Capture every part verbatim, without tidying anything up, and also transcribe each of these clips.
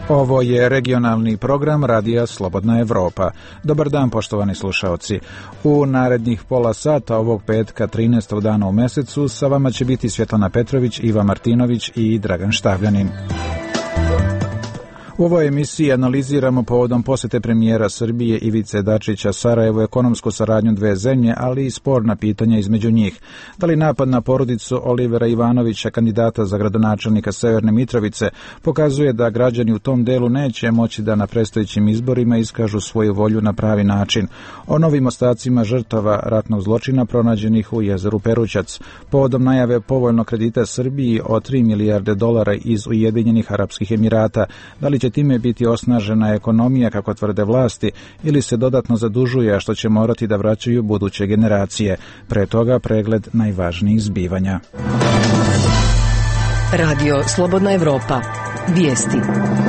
Ovo je regionalni program Radija Slobodna Evropa. Dobar dan, poštovani slušaoci. U narednih pola sata ovog petka, trinaestog dana u mesecu, sa vama će biti Svjetlana Petrović, Iva Martinović i Dragan Štavljanin. U ovoj emisiji analiziramo povodom posete premijera Srbije Ivice Dačića Sarajevu ekonomsku saradnju dve zemlje, ali i sporna pitanja između njih. Da li napad na porodicu Olivera Ivanovića, kandidata za gradonačelnika Severne Mitrovice, pokazuje da građani u tom delu neće moći da na predstojećim izborima iskažu svoju volju na pravi način. O novim ostacima žrtava ratnog zločina pronađenih u jezeru Perućac, povodom najave povoljnog kredita Srbiji od tri milijarde dolara iz Ujedinjenih Arapskih Emirata, da li će time biti osnažena ekonomija, kako tvrde vlasti, ili se dodatno zadužuje, a što će morati da vraćaju buduće generacije. Pre toga pregled najvažnijih zbivanja. Radio Slobodna Evropa. Vijesti.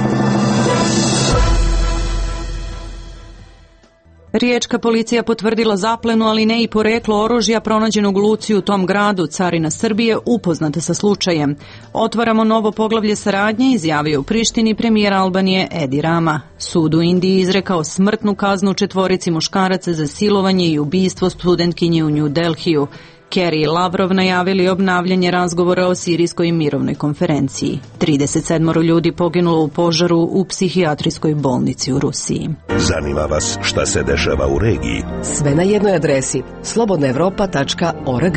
Riječka policija potvrdila zaplenu, ali ne i poreklo oružja pronađenog u luci u tom gradu. Carina Srbije upoznata sa slučajem. Otvaramo novo poglavlje saradnje, izjavio u Prištini premijer Albanije Edi Rama. Sud u Indiji izrekao smrtnu kaznu četvorici muškaraca za silovanje i ubistvo studentkinje u New Delhiju. Kerry i Lavrov najavili obnavljanje razgovora o sirijskoj mirovnoj konferenciji. trideset sedam ljudi poginulo u požaru u psihijatrijskoj bolnici u Rusiji. Zanima vas šta se dešava u regiji? Sve na jednoj adresi slobodna evropa tačka org.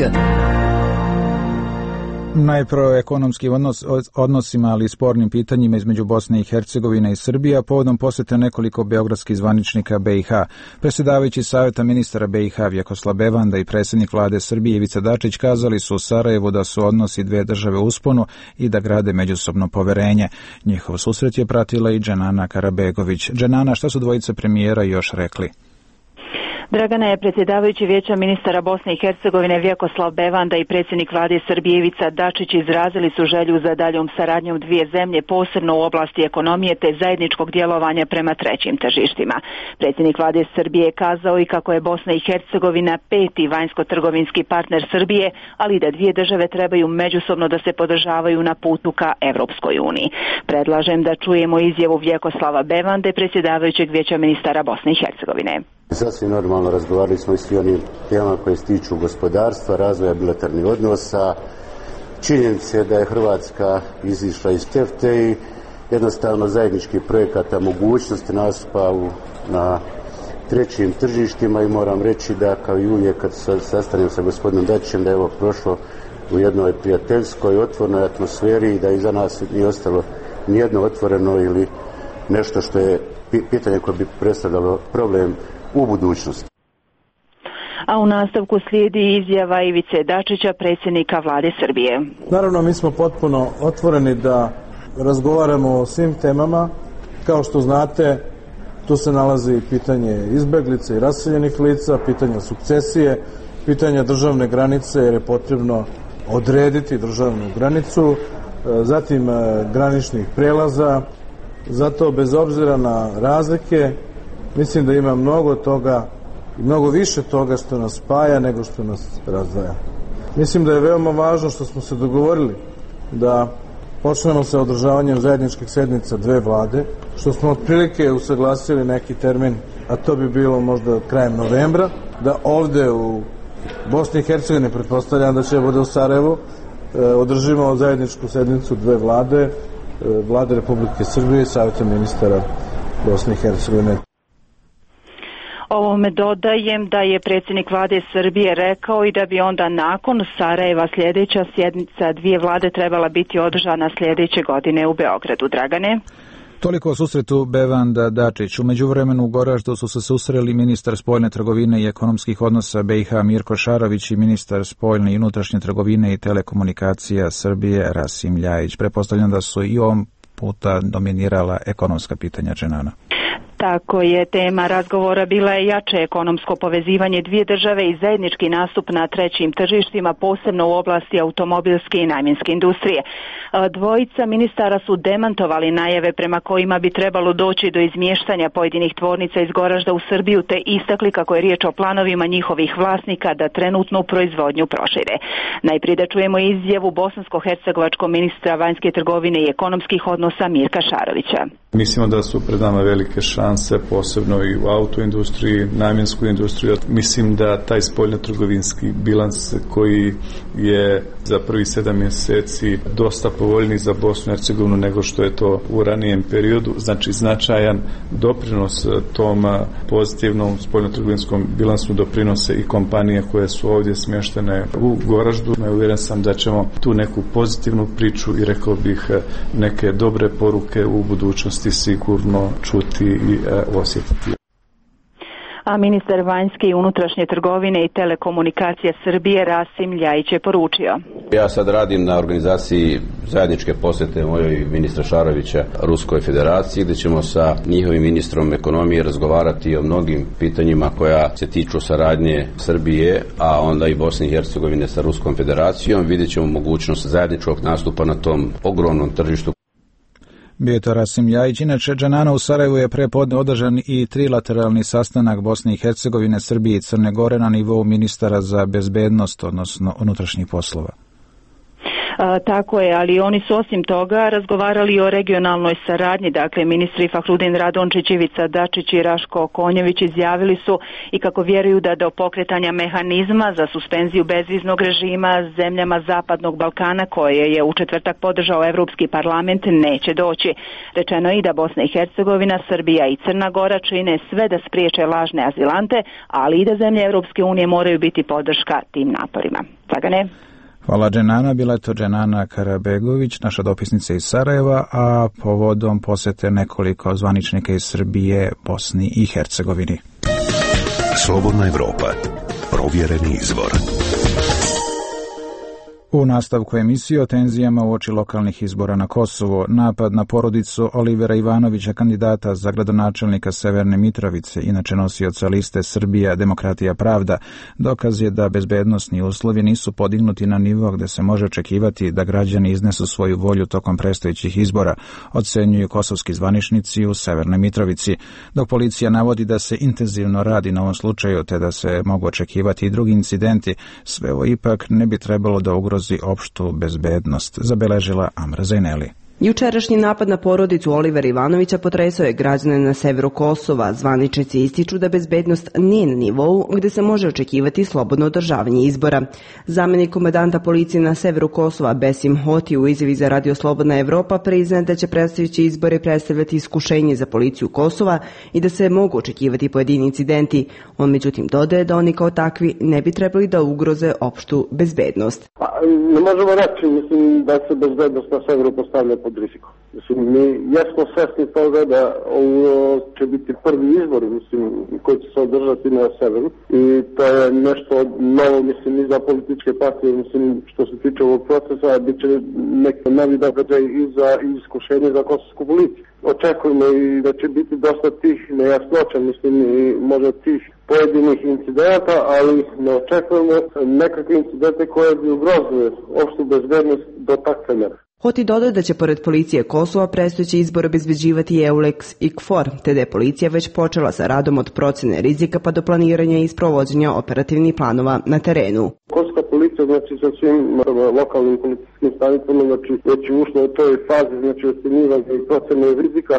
Najprije o ekonomskim odnos, odnosima, ali i spornim pitanjima između Bosne i Hercegovine i Srbije, povodom posjete nekoliko beogradskih zvaničnika B i H. Predsjedavajući Savjeta ministara B i H Vjekoslav Bevanda i predsjednik vlade Srbije Ivica Dačić kazali su u Sarajevu da su odnosi dve države u usponu i da grade međusobno poverenje. Njihov susret je pratila i Dženana Karabegović. Dženana, šta su dvojice premijera još rekli? Dragana, je predsjedavajući Vijeća ministara Bosne i Hercegovine Vjekoslav Bevanda i predsjednik vlade Srbije Ivica Dačić izrazili su želju za daljom saradnjom dvije zemlje, posebno u oblasti ekonomije te zajedničkog djelovanja prema trećim tržištima. Predsjednik vlade Srbije je kazao i kako je Bosna i Hercegovina peti vanjsko-trgovinski partner Srbije, ali da dvije države trebaju međusobno da se podržavaju na putu ka Evropskoj uniji. Predlažem da čujemo izjavu Vjekoslava Bevande, predsjedavajućeg Vijeća ministara Bosne i Hercegovine. Sasvim normalno razgovarali smo i svi onim temama koje se tiču gospodarstva, razvoja bilateralnih odnosa, činjenice da je Hrvatska izišla iz TEFTA i jednostavno zajedničkih projekata, mogućnosti nastupa u, na trećim tržištima i moram reći da kao i uvijek kad se sastanem sa gospodinom Dačićem da je ovo prošlo u jednoj prijateljskoj, otvorenoj atmosferi i da iza nas nije ostalo nijedno otvoreno ili nešto što je pitanje koje bi predstavljalo problem u budućnosti. A u nastavku slijedi izjava Ivice Dačića, predsjednika vlade Srbije. Naravno, mi smo potpuno otvoreni da razgovaramo o svim temama. Kao što znate, tu se nalazi pitanje izbeglica i raseljenih lica, pitanje sukcesije, pitanje državne granice, jer je potrebno odrediti državnu granicu, zatim graničnih prelaza. Zato, bez obzira na razlike, mislim da ima mnogo toga i mnogo više toga što nas spaja nego što nas razdvaja. Mislim da je veoma važno što smo se dogovorili da počnemo sa održavanjem zajedničkih sednica dve vlade, što smo otprilike usaglasili neki termin, a to bi bilo možda krajem novembra, da ovde u Bosni i Hercegovini, pretpostavljam da će bude u Sarajevu, održimo zajedničku sednicu dve vlade, vlade Republike Srbije i Savjeta ministara Bosne i Hercegovine. Ovome dodajem da je predsjednik vlade Srbije rekao i da bi onda nakon Sarajeva sljedeća sjednica dvije vlade trebala biti održana sljedeće godine u Beogradu. Dragane? Toliko o susretu Bevanda Dačić. U međuvremenu u Goraždu su se susreli ministar spoljne trgovine i ekonomskih odnosa B i H Mirko Šarović i ministar spoljne i unutrašnje trgovine i telekomunikacija Srbije Rasim Ljajić. Pretpostavljam da su i ovom puta dominirala ekonomska pitanja. Dženana. Tako je, tema razgovora bila je jače ekonomsko povezivanje dvije države i zajednički nastup na trećim tržištima, posebno u oblasti automobilske i namjenske industrije. Dvojica ministara su demantovali najave prema kojima bi trebalo doći do izmještanja pojedinih tvornica iz Goražda u Srbiju, te istakli kako je riječ o planovima njihovih vlasnika da trenutnu proizvodnju prošire. Najprije da čujemo izjavu bosansko-hercegovačkog ministra vanjske trgovine i ekonomskih odnosa Mirka Šarovića. Mislimo da su pred nama velike šanse, posebno i u autoindustriji, namjensku industriju. Mislim da taj spoljnotrgovinski bilans koji je za prvih sedam mjeseci dosta povoljniji za Bosnu i Hercegovinu nego što je to u ranijem periodu, znači značajan doprinos tom pozitivnom spoljnotrgovinskom bilansu doprinose i kompanije koje su ovdje smještene u Goraždu. Uvjeren sam da ćemo tu neku pozitivnu priču i rekao bih neke dobre poruke u budućnosti sigurno čuti i osjetiti. A ministar vanjske i unutrašnje trgovine i telekomunikacija Srbije Rasim Ljajić je poručio: Ja sad radim na organizaciji zajedničke posjete mojoj ministra Šarovića Ruskoj federaciji, gdje ćemo sa njihovim ministrom ekonomije razgovarati o mnogim pitanjima koja se tiču saradnje Srbije, a onda i Bosne i Hercegovine sa Ruskom federacijom. Vidjet ćemo mogućnost zajedničkog nastupa na tom ogromnom tržištu. Bio je to Rasim Ljajić. Inače, Džanana u Sarajevu je prepodne održan i trilateralni sastanak Bosne i Hercegovine, Srbije i Crne Gore na nivou ministara za bezbednost, odnosno unutrašnjih poslova. A, tako je, ali oni su osim toga razgovarali o regionalnoj saradnji. Dakle, ministri Fahrudin Radončić, Ivica Dačić i Raško Konjević izjavili su i kako vjeruju da do pokretanja mehanizma za suspenziju bezviznog režima zemljama Zapadnog Balkana, koje je u četvrtak podržao Evropski parlament, neće doći. Rečeno je i da Bosna i Hercegovina, Srbija i Crna Gora čine sve da spriječe lažne azilante, ali i da zemlje Evropske unije moraju biti podrška tim naporima. Dragane? Hvala Dženana, bila je to Dženana Karabegović, naša dopisnica iz Sarajeva, a povodom posjete nekoliko zvaničnika iz Srbije, Bosni i Hercegovini. Slobodna Evropa, provjereni izvor. U nastavku emisije o tenzijama uoči lokalnih izbora na Kosovo, napad na porodicu Olivera Ivanovića, kandidata za gradonačelnika Severne Mitrovice, inače nosioca liste Srbija, Demokratija, Pravda, dokaz je da bezbednosni uslovi nisu podignuti na nivo gde se može očekivati da građani iznesu svoju volju tokom predstojećih izbora, ocenjuju kosovski zvaničnici u Severnoj Mitrovici, dok policija navodi da se intenzivno radi na ovom slučaju te da se mogu očekivati i drugi incidenti. Sve ovo ipak ne bi trebalo da ugrozi opštu bezbednost, zabeležila Amra Zaineli. Jučerašnji napad na porodicu Olivera Ivanovića potresao je građane na severu Kosova. Zvaničnici ističu da bezbednost nije na nivou gde se može očekivati slobodno održavanje izbora. Zamenik komandanta policije na severu Kosova Besim Hoti u izjavi za Radio Slobodna Evropa priznaje da će predstojeći izbori predstavljati iskušenje za policiju Kosova i da se mogu očekivati pojedini incidenti. On međutim dodaje da oni kao takvi ne bi trebali da ugroze opštu bezbednost. Pa, ne možemo reći, mislim, da se bezbednost na severu postavlja pod rizikom. Mislim, mi jesmo svesni toga da ovo će biti prvi izbor, mislim, koji će se održati na severu i to je nešto novo, mislim, i za političke partije, mislim, što se tiče ovog procesa, bit će neki novi događaj i za iskušenje za kosovsku policiju. Očekujemo i da će biti dosta tih nejasnoća, mislim, i možda tih pojedinih incidenta, ali ne očekujemo nekakve incidente koje bi ugrozile opštu bezbednost do takve mere. Hoti dodaje da će pored policije Kosova predstojeći izbor obezbeđivati i EULEX i KFOR, te da je policija već počela sa radom od procjene rizika pa do planiranja i sprovođenja operativnih planova na terenu. Kosovska policija, znači sa svim lokalnim policijskim stanicama, znači već je ušla u toj fazi, znači ocjenjivanja i procjene rizika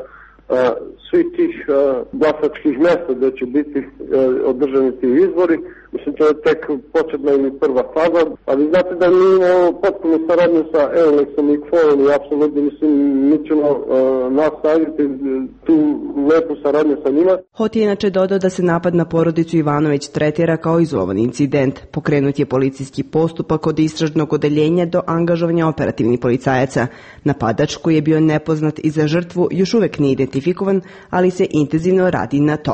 svih tih glasačkih mjesta gdje će biti održani ti izbori. Mislim, to je tek početna ili prva faza, ali znate da mi imamo potpuno saradnju sa EULEX-om i KFOR-om i apsolutno, mislim, mi ćemo uh, nastaviti tu lepu saradnju sa njima. Hoti je inače dodao da se napad na porodicu Ivanović tretira kao izolovan incident. Pokrenut je policijski postupak od istražnog odeljenja do angažovanja operativnih policajaca. Napadač, koji je bio nepoznat i za žrtvu, još uvek nije identifikovan, ali se intenzivno radi na tome.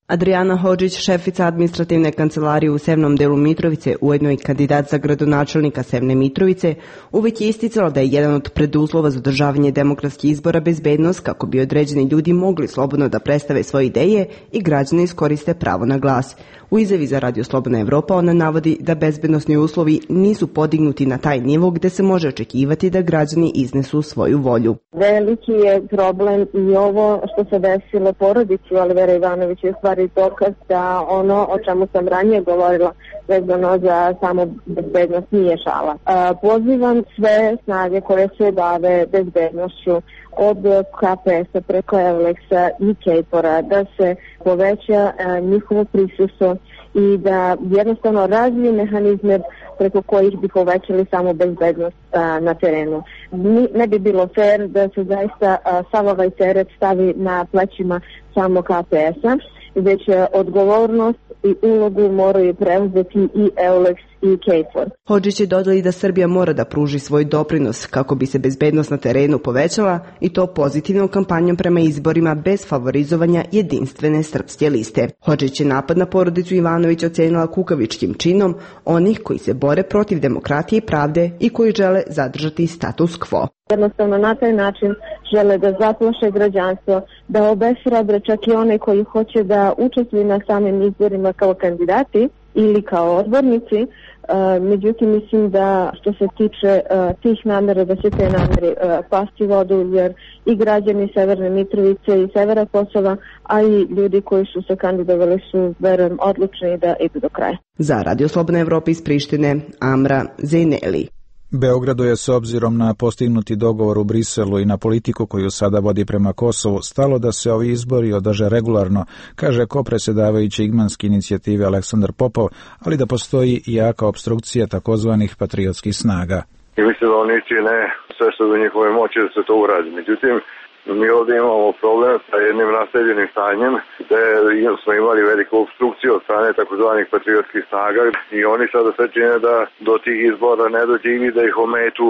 Adriana Hodžić, šefica administrativne kancelarije u Sevnom delu Mitrovice, ujedno i kandidat za gradonačelnika Sevne Mitrovice, uvek je isticala da je jedan od preduslova za održavanje demokratskih izbora bezbednost kako bi određeni ljudi mogli slobodno da predstave svoje ideje i građani iskoriste pravo na glas. U izjavi za Radio Slobodna Evropa ona navodi da bezbednosni uslovi nisu podignuti na taj nivo gde se može očekivati da građani iznesu svoju volju. Veliki je problem i ovo što se desilo porodici Olivera Ivanovića je stvari dokaz da ono o čemu sam ranije govorila vezano za samo bezbednost nije šala. Pozivam sve snage koje se bave bezbednošću od K P S-a preko Euleksa i Kejpora da se poveća njihovo prisustvo i da jednostavno razviju mehanizme preko kojih bi povećali samo bezbednost a, na terenu. Ne bi bilo fair da se zaista a, sav ovaj teret stavi na plećima samo K P S-a, već odgovornost i ulogu moraju preuzeti i Euleks i Kejfor. Hodžić je dodali da Srbija mora da pruži svoj doprinos kako bi se bezbednost na terenu povećala i to pozitivnom kampanjom prema izborima bez favorizovanja jedinstvene srpske liste. Hodžić je napad na porodicu Ivanović ocenila kukavičkim činom onih koji se bore protiv demokratije i pravde i koji žele zadržati status quo. Jednostavno na taj način žele da zaplaše građanstvo, da obeshrabre čak i one koji hoće da učestvuju na samim izborima kao kandidati ili kao odbornici. Uh, međutim, mislim da što se tiče uh, tih namera, da će te namere uh, pasti vodu, jer i građani Severne Mitrovice i Severa Kosova, a i ljudi koji su se kandidovali su, verujem, odlučni da idu do kraja. Za Radio Slobodna Evropa iz Prištine, Amra Zejneli. Beogradu je s obzirom na postignuti dogovor u Briselu i na politiku koju sada vodi prema Kosovu stalo da se ovi izbori održe regularno, kaže kopredsjedavajući Igmanske inicijative Aleksandar Popov, ali da postoji i jaka opstrukcija takozvanih patriotskih snaga. I mislim da oni čine sve što je u njihovoj moći da se to uradi. Međutim, mi ovdje imamo problem sa jednim naseljenim stanjem gde smo imali veliku obstrukciju od strane takozvanih patriotskih snaga i oni sada sve čine da do tih izbora ne dođe i da ih ometu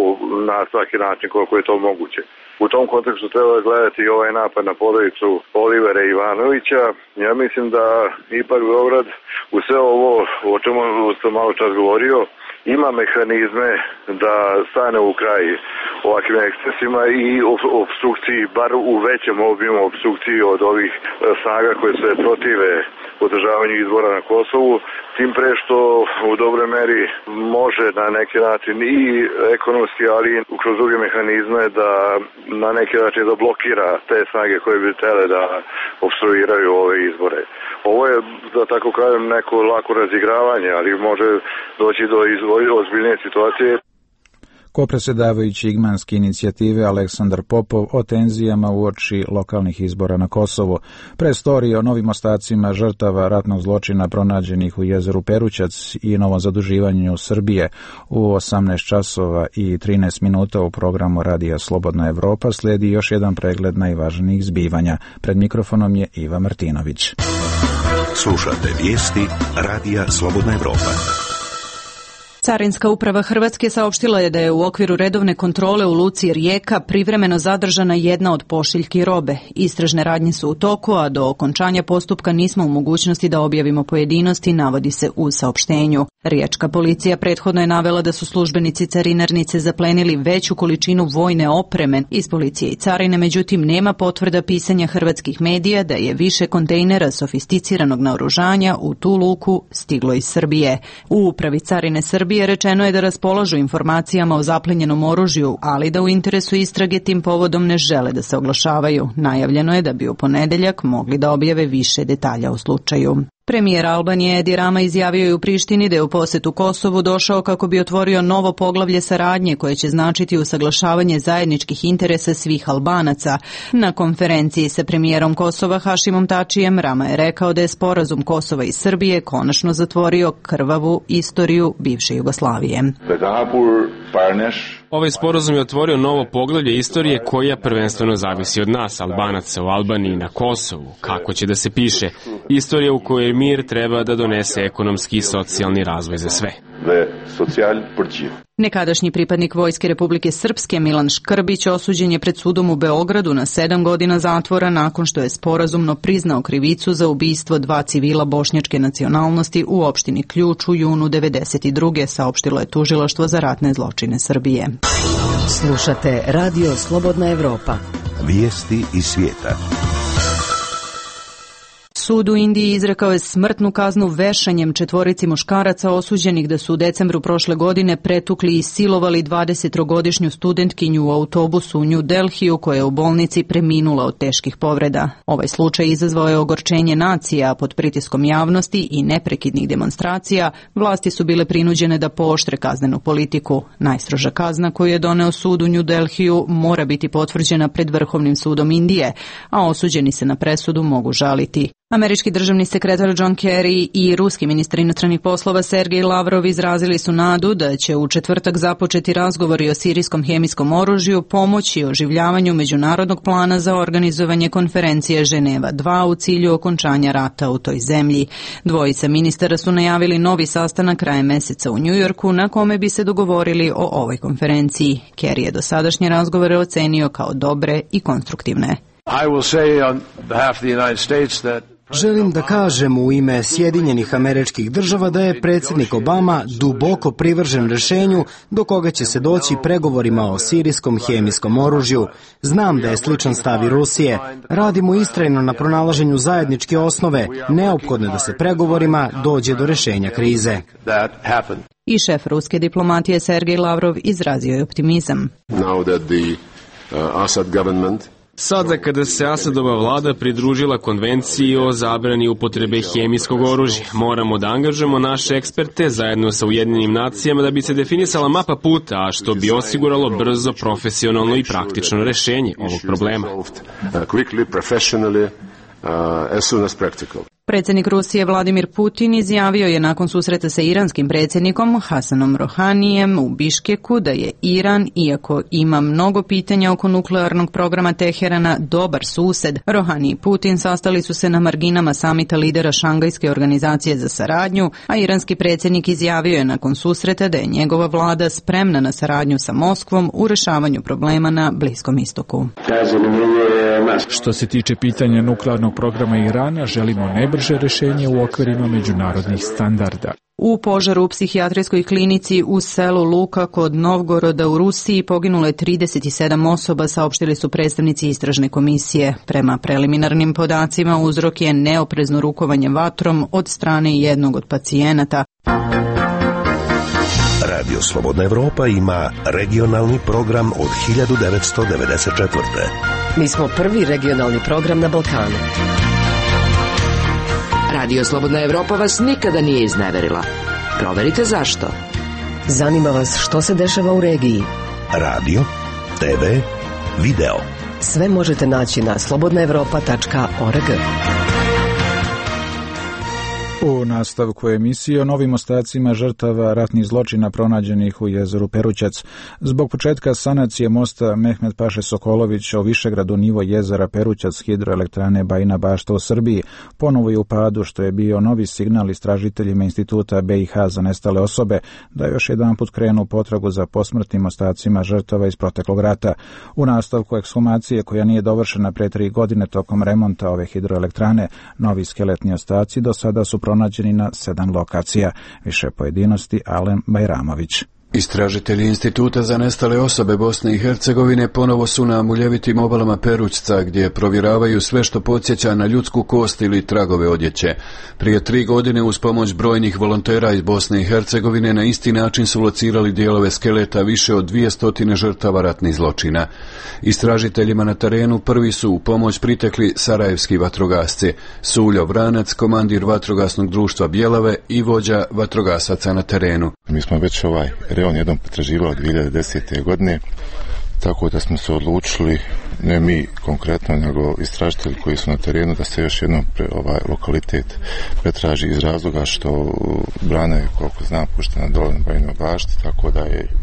na svaki način koliko je to moguće. U tom kontekstu treba gledati i ovaj napad na porodicu Olivera Ivanovića. Ja mislim da ipak Beograd u sve ovo o čemu sam malo čas govorio ima mehanizme da stane u kraj ovakvim ekscesima i obstrukciji, bar u većem obimu obstrukciji od ovih snaga koje se protive održavanju izbora na Kosovu, tim pre što u dobroj meri može na neki način i ekonomski, ali i kroz druge mehanizme da na neki način da blokira te snage koje bi htele da obstruiraju ove izbore. Ovo je, da tako kažem, neko lako razigravanje, ali može doći do ozbiljnije situacije. Kopredsjedavajući Igmanske inicijative Aleksandar Popov o tenzijama uoči lokalnih izbora na Kosovu. Pre storije o novim ostacima žrtava ratnog zločina pronađenih u jezeru Perućac i novom zaduživanju Srbije u osamnaest časova i trinaest minuta u programu Radija Slobodna Evropa slijedi još jedan pregled najvažnijih zbivanja. Pred mikrofonom je Iva Martinović. Slušate vijesti Radija Slobodna Evropa. Carinska uprava Hrvatske saopštila je da je u okviru redovne kontrole u luci Rijeka privremeno zadržana jedna od pošiljki robe. Istražne radnje su u toku, a do okončanja postupka nismo u mogućnosti da objavimo pojedinosti, navodi se u saopštenju. Riječka policija prethodno je navela da su službenici carinarnice zaplenili veću količinu vojne opreme iz policije i carine, međutim nema potvrda pisanja hrvatskih medija da je više kontejnera sofisticiranog naoružanja u tu luku stiglo iz Srbije. U upravi carine Srbije rečeno je da raspolažu informacijama o zaplenjenom oružju, ali da u interesu istrage tim povodom ne žele da se oglašavaju. Najavljeno je da bi u ponedeljak mogli da objave više detalja o slučaju. Premijer Albanije Edi Rama izjavio je u Prištini da je u posetu Kosovu došao kako bi otvorio novo poglavlje saradnje koje će značiti usaglašavanje zajedničkih interesa svih Albanaca. Na konferenciji sa premijerom Kosova Hašimom Tačijem Rama je rekao da je sporazum Kosova i Srbije konačno zatvorio krvavu istoriju bivše Jugoslavije. Ovaj sporazum je otvorio novo poglavlje istorije koja prvenstveno zavisi od nas, Albanaca u Albaniji na Kosovu. Kako će da se piše? Istorija u kojoj mir treba da donese ekonomski i socijalni razvoj za sve. ve sosyal për Nekadašnji pripadnik Vojske Republike Srpske Milan Škrbić osuđen je pred sudom u Beogradu na sedam godina zatvora nakon što je sporazumno priznao krivicu za ubistvo dva civila bošnjačke nacionalnosti u opštini Ključ u junu devedeset druge saopštilo je tužilaštvo za ratne zločine Srbije. Slušate Radio Slobodna Evropa. Vijesti iz svijeta. Sud u Indiji izrekao je smrtnu kaznu vešanjem četvorici muškaraca osuđenih da su u decembru prošle godine pretukli i silovali dvadesettrogodišnju studentkinju u autobusu u New Delhiju koja je u bolnici preminula od teških povreda. Ovaj slučaj izazvao je ogorčenje nacija, a pod pritiskom javnosti i neprekidnih demonstracija vlasti su bile prinuđene da pooštre kaznenu politiku. Najstroža kazna koju je doneo sud u New Delhiju mora biti potvrđena pred Vrhovnim sudom Indije, a osuđeni se na presudu mogu žaliti. Američki državni sekretar John Kerry i ruski ministar inostranih poslova Sergej Lavrov izrazili su nadu da će u četvrtak započeti razgovori o sirijskom hemijskom oružju pomoći oživljavanju međunarodnog plana za organizovanje konferencije Ženeva dva u cilju okončanja rata u toj zemlji. Dvojica ministara su najavili novi sastanak krajem meseca u Njujorku na kome bi se dogovorili o ovoj konferenciji. Kerry je dosadašnje razgovore ocenio kao dobre i konstruktivne. I will say on behalf of the United States that Želim da kažem u ime Sjedinjenih Američkih Država da je predsjednik Obama duboko privržen rješenju do koga će se doći pregovorima o sirijskom hemijskom oružju. Znam da je sličan stav i Rusije. Radimo istrajno na pronalaženju zajedničke osnove, neophodne da se pregovorima dođe do rješenja krize. I šef ruske diplomatije Sergej Lavrov izrazio je optimizam. Now that the uh, Assad government Sada kada se Asadova vlada pridružila konvenciji o zabrani upotrebe hemijskog oružja, moramo da angažujemo naše eksperte zajedno sa Ujedinjenim nacijama da bi se definisala mapa puta, a što bi osiguralo brzo, profesionalno i praktično rešenje ovog problema. Predsjednik Rusije Vladimir Putin izjavio je nakon susreta sa iranskim predsjednikom Hasanom Rohanijem u Biškeku da je Iran, iako ima mnogo pitanja oko nuklearnog programa Teherana, dobar sused. Rohani i Putin sastali su se na marginama samita lidera Šangajske organizacije za saradnju, a iranski predsjednik izjavio je nakon susreta da je njegova vlada spremna na saradnju sa Moskvom u rešavanju problema na Bliskom istoku. Što se tiče pitanja nuklearnog programa Irana, želimo najbrže rješenje u okvirima međunarodnih standarda. U požaru u psihijatrijskoj klinici u selu Luka kod Novgoroda u Rusiji poginulo je trideset sedam osoba, saopštili su predstavnici istražne komisije. Prema preliminarnim podacima uzrok je neoprezno rukovanje vatrom od strane jednog od pacijenata. Radio Slobodna Evropa ima regionalni program od hiljadu devetsto devedeset četvrte. Mi smo prvi regionalni program na Balkanu. Radio Slobodna Evropa vas nikada nije izneverila. Proverite zašto. Zanima vas što se dešava u regiji. Radio, te ve, video. Sve možete naći na slobodna evropa tačka org. U nastavku emisije o novim ostacima žrtava ratnih zločina pronađenih u jezeru Perućac. Zbog početka sanacije mosta Mehmet Paše Sokolović o Višegradu nivo jezera Perućac hidroelektrane Bajina Bašta u Srbiji ponovo je u padu, što je bio novi signal istražiteljima Instituta be i ha za nestale osobe da još jedan put krenu potragu za posmrtnim ostacima žrtava iz proteklog rata. U nastavku ekshumacije koja nije dovršena pre tri godine tokom remonta ove hidroelektrane, novi skeletni ostaci do sada su pronađeni na sedam lokacija. Više pojedinosti Alen Bajramović. Istražitelji Instituta za nestale osobe Bosne i Hercegovine ponovo su na muljevitim obalama Perućca, gdje provjeravaju sve što podsjeća na ljudsku kost ili tragove odjeće. Prije tri godine uz pomoć brojnih volontera iz Bosne i Hercegovine na isti način su locirali dijelove skeleta više od dvjesto žrtava ratnih zločina. Istražiteljima na terenu prvi su u pomoć pritekli sarajevski vatrogasci, Suljo Vranac, komandir vatrogasnog društva Bjelave i vođa vatrogasaca na terenu. Mi smo već ovaj reon jednom pretraživali od dvije hiljade desete. godine, tako da smo se odlučili, ne mi konkretno, nego istražitelji koji su na terenu, da se još jednom pre, ovaj lokalitet pretraži iz razloga što brana je, koliko znam, puštena dole na Bajinoj Bašti, tako da je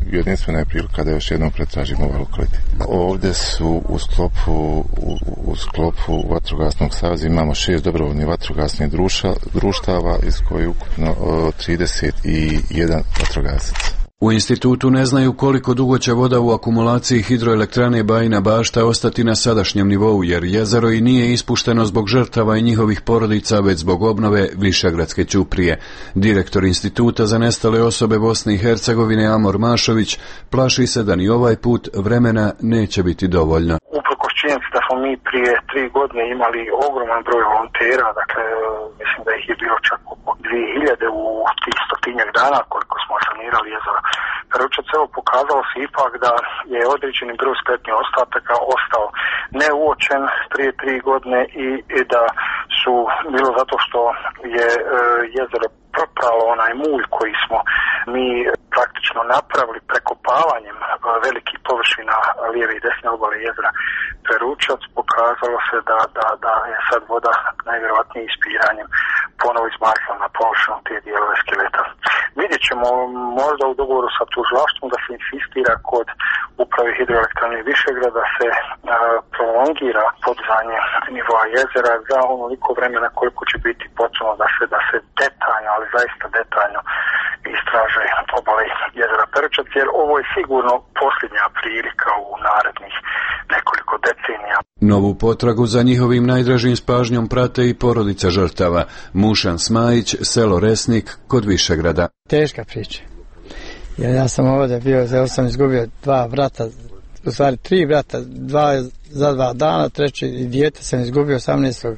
jedinstvena je prilika da još jednom pretražimo ovaj lokalitet. Ovdje su u sklopu, u, u sklopu Vatrogasnog saveza imamo šest dobrovoljnih vatrogasnih društva, društava iz koje ukupno o, trideset jedan vatrogasaca. U institutu ne znaju koliko dugo će voda u akumulaciji hidroelektrane Bajina Bašta ostati na sadašnjem nivou, jer jezero i nije ispušteno zbog žrtava i njihovih porodica, već zbog obnove Višegradske ćuprije. Direktor instituta za nestale osobe Bosne i Hercegovine Amor Mašović plaši se da ni ovaj put vremena neće biti dovoljno. Uprkos činjenici da smo mi prije tri godine imali ogroman broj volontera, dakle mislim da ih je bilo čak oko dvije hiljade u tih stotinjak dana koliko smo sanirali jezero Peručac, evo pokazalo se ipak da je određeni broj spletnih ostataka ostao neuočen prije tri godine i, i da su bilo zato što je e, jezero propralo onaj mulj koji smo mi praktično napravili prekopavanjem velikih površina lijeve i desne obale jezera Peručac, pokazalo se da, da, da je sad voda najvjerojatnije ispiranjem ponovo izmakla na površinu te dijelove skeleta. Vidjet ćemo možda u dogovoru sa tužilaštvom da se insistira kod uprave hidroelektrane Višegrad da se a, prolongira podizanje nivoa jezera za onoliko vremena koliko će biti potrebno da se, da se detaljno, ali zaista detaljno istraže obale jezera Peručac, jer ovo je sigurno posljednja prilika u narednih nekoliko decenija. Novu potragu za njihovim najdražim s pažnjom prate i porodica žrtava. Mušan Smajić, selo Resnik, kod Višegrada. Teška priča. Jer ja sam ovdje bio, ja sam izgubio dva brata, u stvari tri brata, dva za dva dana, treći dijete sam izgubio osamnaestog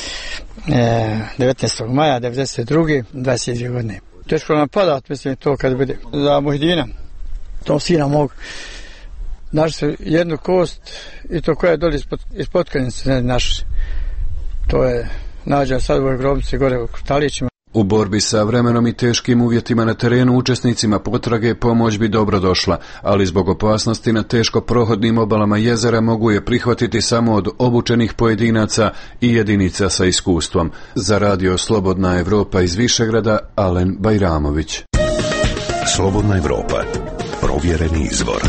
devetnaestog maja devedeset druge dvadeset dvije godine. Teško nam padat, mislim to kad bude za Muhidina, to sina mog. Našli su jednu kost i to koja je doli ispod, ispod krenice ne naši. To je nađeno sad u ovoj grobnici gore u Krtalićima. U borbi sa vremenom i teškim uvjetima na terenu učesnicima potrage pomoć bi dobro došla, ali zbog opasnosti na teško prohodnim obalama jezera mogu je prihvatiti samo od obučenih pojedinaca i jedinica sa iskustvom. Za radio Slobodna Evropa iz Višegrada, Alen Bajramović. Slobodna Evropa. Provjereni izvor.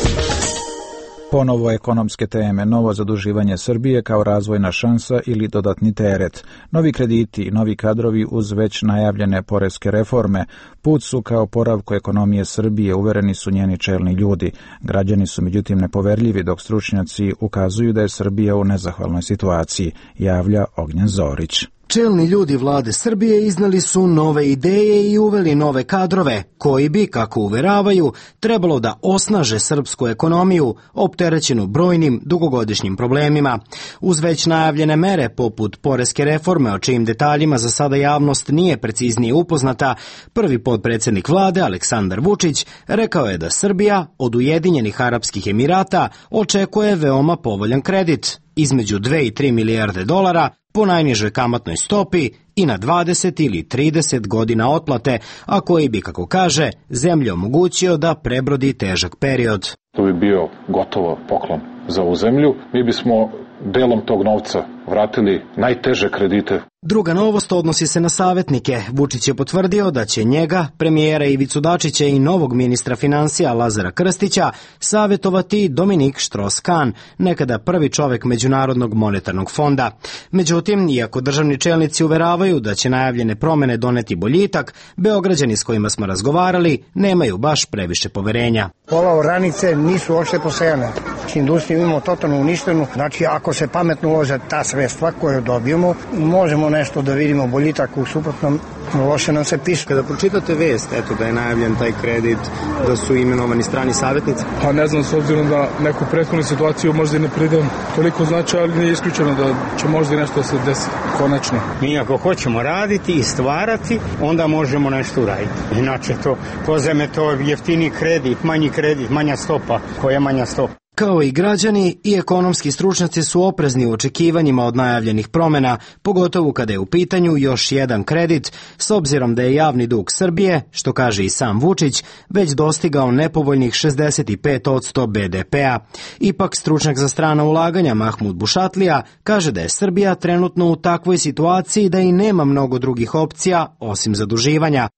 Ponovo ekonomske teme, novo zaduživanje Srbije kao razvojna šansa ili dodatni teret. Novi krediti i novi kadrovi uz već najavljene poreske reforme put su kao oporavku ekonomije Srbije, uvereni su njeni čelni ljudi. Građani su međutim nepoverljivi, dok stručnjaci ukazuju da je Srbija u nezahvalnoj situaciji, javlja Ognjen Zorić. Čelni ljudi vlade Srbije iznali su nove ideje i uveli nove kadrove, koji bi, kako uveravaju, trebalo da osnaže srpsku ekonomiju, opterećenu brojnim dugogodišnjim problemima. Uz već najavljene mere, poput poreske reforme, o čijim detaljima za sada javnost nije preciznije upoznata, prvi potpredsjednik vlade, Aleksandar Vučić, rekao je da Srbija od Ujedinjenih Arapskih Emirata očekuje veoma povoljan kredit, između dve i tri milijarde dolara, po najnižoj kamatnoj stopi i na dvadeset ili trideset godina otplate, a koji bi, kako kaže, zemlji omogućio da prebrodi težak period. To bi bio gotovo poklon za ovu zemlju. Mi bismo delom tog novca vratili najteže kredite. Druga novost odnosi se na savjetnike. Vučić je potvrdio da će njega, premijera Ivicu Dačića i novog ministra financija Lazara Krstića savjetovati Dominik Štros-Kan, nekada prvi čovjek Međunarodnog monetarnog fonda. Međutim, iako državni čelnici uveravaju da će najavljene promjene doneti boljitak, Beograđani s kojima smo razgovarali nemaju baš previše poverenja. Ova oranice nisu uopšte posejane. Industriju imamo totalno uništenu. Znači, ako se pametno ulože ta sredstva koje dobijemo, možemo nešto da vidimo boljitak, u suprotnom loše nam se piše. Kada pročitate vest, eto, da je najavljen taj kredit, da su imenovani strani savjetnici? Pa ne znam, s obzirom da neku prethodnu situaciju možda i ne pridem toliko značaja, ali nije isključeno da će možda i nešto se desiti konačno. Mi ako hoćemo raditi i stvarati, onda možemo nešto uraditi. Inače to, to zeme to jeftini kredit, manji kredit, manja stopa, koja manja stopa. Kao i građani, i ekonomski stručnjaci su oprezni u očekivanjima od najavljenih promjena, pogotovo kada je u pitanju još jedan kredit, s obzirom da je javni dug Srbije, što kaže i sam Vučić, već dostigao nepovoljnih šezdeset pet posto be de pea. Ipak stručnjak za strana ulaganja Mahmud Bušatlija kaže da je Srbija trenutno u takvoj situaciji da i nema mnogo drugih opcija osim zaduživanja.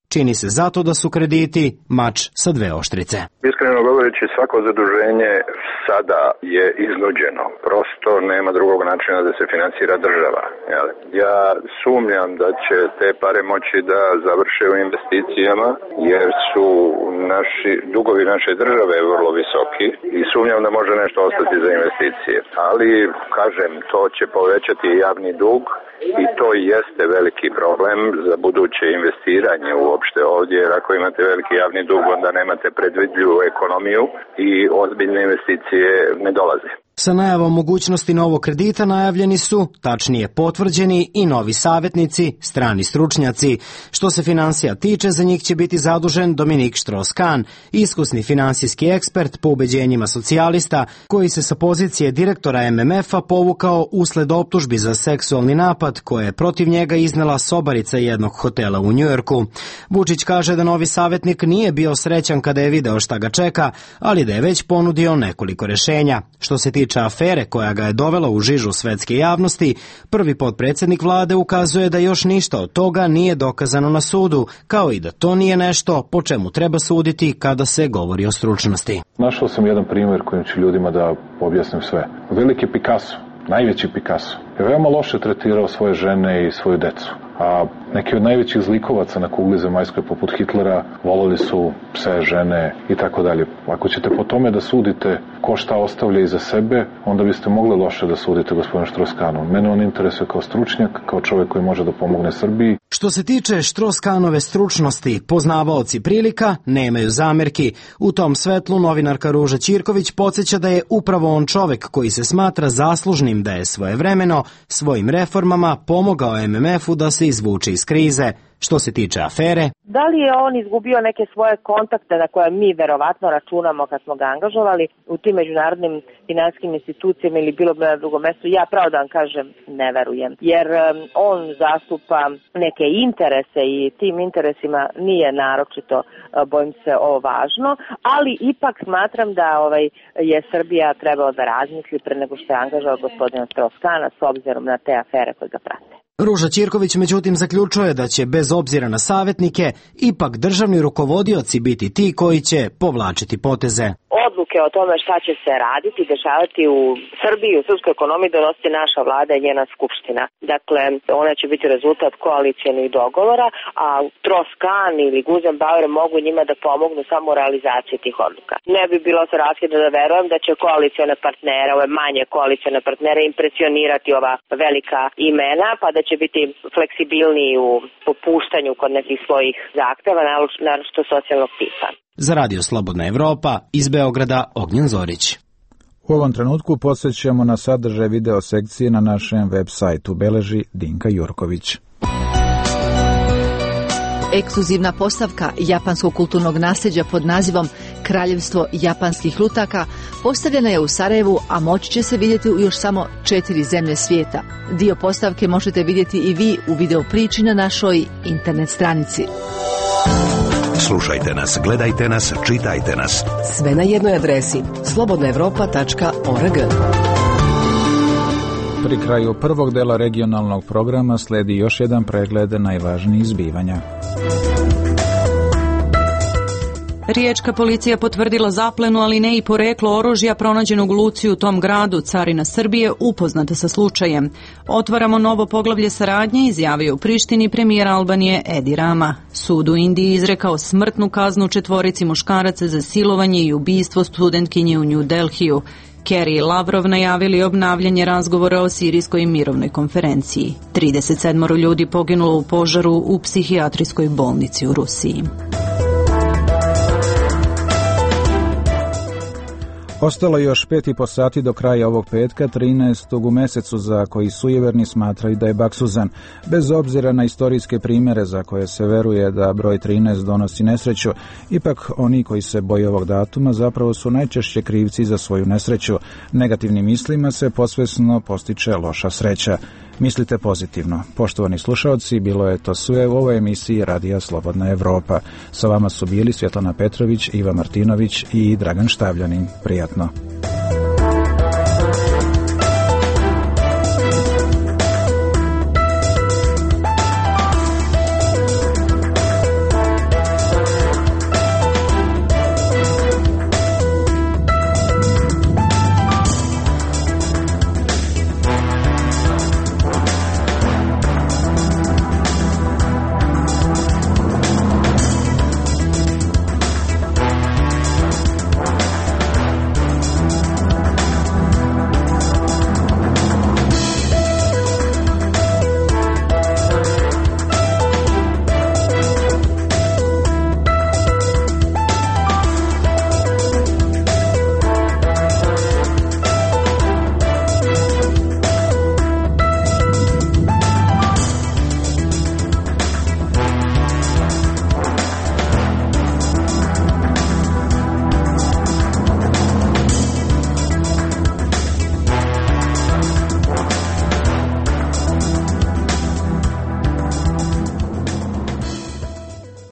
čini se zato da su krediti mač sa dve oštrice. Iskreno govoreći, svako zaduženje sada je iznuđeno. Prosto nema drugog načina da se finansira država. Ja sumnjam da će te pare moći da završe u investicijama, jer su naši, dugovi naše države vrlo visoki i sumnjam da može nešto ostati za investicije. Ali, kažem, to će povećati javni dug i to jeste veliki problem za buduće investiranje uopšte ovdje, jer ako imate veliki javni dug, onda nemate predvidljivu ekonomiju i ozbiljne investicije ne dolaze. Sa najavom mogućnosti novog kredita najavljeni su, tačnije potvrđeni, i novi savjetnici, strani stručnjaci. Što se finansija tiče, za njih će biti zadužen Dominik Strauss-Kahn, iskusni finansijski ekspert po ubeđenjima socijalista, koji se sa pozicije direktora M M F-a povukao usled optužbi za seksualni napad koje je protiv njega iznela sobarica jednog hotela u Njujorku. Vučić kaže da novi savjetnik nije bio srećan kada je video šta ga čeka, ali da je već ponudio nekoliko rešenja. Što se tiče afere koja ga je dovela u žižu svetske javnosti, prvi potpredsjednik vlade ukazuje da još ništa od toga nije dokazano na sudu, kao i da to nije nešto po čemu treba suditi kada se govori o stručnosti. Našao sam jedan primjer kojim ću ljudima da objasnim sve. Veliki Picasso, najveći Picasso, je veoma loše tretirao svoje žene i svoju decu. A neki od najvećih zlikovaca na kugli zemaljskoj poput Hitlera voleli su pse, žene i tako dalje. Ako ćete po tome da sudite ko šta ostavlja iza sebe, onda biste mogli loše da sudite gospodinu Strauss-Kahnu. Mene on interesuje kao stručnjak, kao čovjek koji može da pomogne Srbiji. Što se tiče Strauss-Kahnove stručnosti, poznavaoci prilika nemaju zamerki. U tom svetlu novinarka Ruža Ćirković podsjeća da je upravo on čovjek koji se smatra zaslužnim da je svojevremeno svojim reformama pomogao M M F-u da se izvuče iz krize. Što se tiče afere, da li je on izgubio neke svoje kontakte na koje mi verovatno računamo kad smo ga angažovali u tim međunarodnim finansijskim institucijama ili bilo bi na drugom mestu? Ja pravo da vam kažem ne verujem, jer on zastupa neke interese i tim interesima nije naročito, bojim se, ovo važno, ali ipak smatram da ovaj je Srbija trebala da razmisli pre nego što je angažovao gospodina Strauss-Kahna s obzirom na te afere koje ga prate. Ruža Ćirković međutim zaključuje da će bez obzira na savjetnike ipak državni rukovodioci biti ti koji će povlačiti poteze. Odluke o tome šta će se raditi, dešavati u Srbiji, u srpskoj ekonomiji donosi naša vlada i njena skupština. Dakle, ona će biti rezultat koalicijalnih dogovora, a Strauss-Kahn ili Guzenbauer mogu njima da pomognu samo u realizaciji tih odluka. Ne bi bilo se raskida da verujem da će koalicione partnere, ove manje koalicione partnere impresionirati ova velika imena, pa da će biti fleksibilniji u popuštanju kod nekih svojih zahteva, naročito socijalnog tipa. Za Radio Slobodna Evropa, iz Beograda, Ognjen Zorić. U ovom trenutku podsjećamo na sadržaj video sekcije na našem web sajtu, beleži Dinka Jurković. Ekskluzivna postavka japanskog kulturnog nasljeđa pod nazivom Kraljevstvo japanskih lutaka postavljena je u Sarajevu, a moći će se vidjeti u još samo četiri zemlje svijeta. Dio postavke možete vidjeti i vi u video priči na našoj internet stranici. Slušajte nas, gledajte nas, čitajte nas. Sve na jednoj adresi slobodna evropa tačka org. Pri kraju prvog dela regionalnog programa sledi još jedan pregled najvažnijih zbivanja. Riječka policija potvrdila zaplenu, ali ne i poreklo oružja pronađenog u luci u tom gradu. Carina Srbije upoznata sa slučajem. Otvaramo novo poglavlje saradnje, izjavio u Prištini premijer Albanije Edi Rama. Sud u Indiji izrekao smrtnu kaznu četvorici muškaraca za silovanje i ubistvo studentkinje u New Delhiju. Kerry i Lavrov najavili obnavljanje razgovora o sirijskoj mirovnoj konferenciji. trideset sedam ljudi poginulo u požaru u psihijatrijskoj bolnici u Rusiji. Ostalo je još pet i po sati do kraja ovog petka, trinaestog u mesecu, za koji sujeverni smatraju da je baksuzan. Bez obzira na istorijske primjere za koje se veruje da broj trinaest donosi nesreću, ipak oni koji se boje ovog datuma zapravo su najčešće krivci za svoju nesreću. Negativnim mislima se posvesno postiče loša sreća. Mislite pozitivno. Poštovani slušaoci, bilo je to sve u ovoj emisiji Radija Slobodna Evropa. Sa vama su bili Svjetlana Petrović, Iva Martinović i Dragan Štavljanin. Prijatno.